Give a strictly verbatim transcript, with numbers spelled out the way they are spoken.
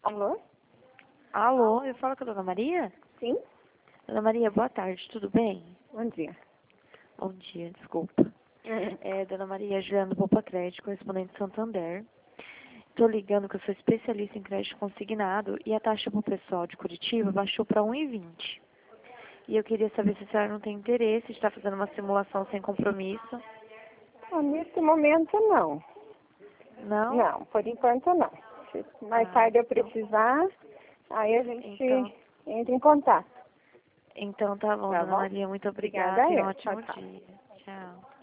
Alô? Alô, eu falo com a Dona Maria? Sim? Dona Maria, boa tarde, tudo bem? Bom dia. Bom dia, desculpa. Uhum. É, Dona Maria, Juliana do Poupa Crédito, correspondente Santander. Estou ligando que eu sou especialista em crédito consignado e a taxa para o pessoal de Curitiba baixou para um e vinte. E eu queria saber se a senhora não tem interesse de estar fazendo uma simulação sem compromisso. Ah, nesse momento, não. Não? Não, por enquanto, não. Se mais Ah, tarde eu então, precisar, aí a gente então, entra em contato. então tá bom, Tá Dona bom? Maria, muito Obrigada obrigada a e um eu. Tchau, ótimo tchau. dia. Tchau.